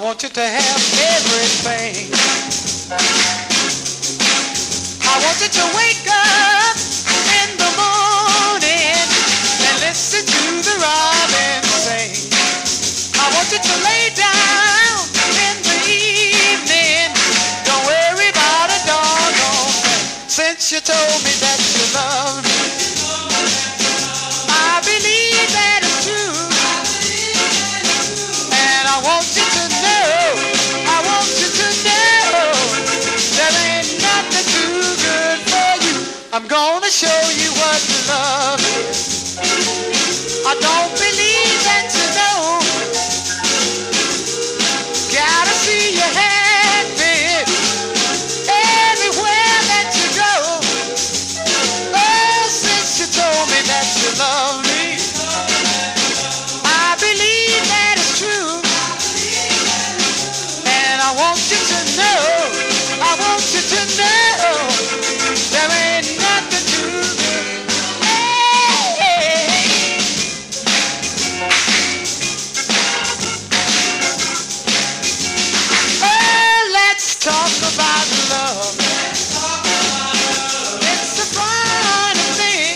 want you to have everything. I want you to wake up in the morning and listen to the robin sing. I want you to lay down in the evening. Don't worry about a doggone thing. Since you told me that you love me, I believe that it's true. And I want you to know, I want you to know, there ain't nothing too good for you. I'm gonna show you what love is. I don't believe that you know. Gotta see you happy everywhere that you go. Oh, since you told me that you love me, I believe that it's true. And I want you to know, I want you to know, there ain't nothing too good. Hey. Oh, let's talk about love. It's a funny thing.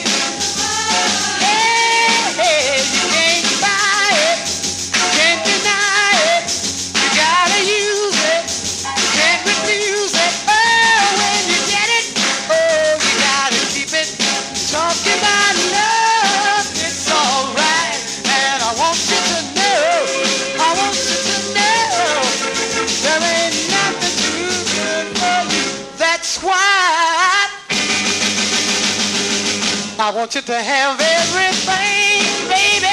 Hey, you can't buy it, can't deny it. You gotta use it, you can't refuse it. Oh, when you get it, oh, you gotta keep it. Talking about love, it's alright. And I want you to know, I want you to know, there ain't nothing too good for you. That's why I want you to have everything, baby.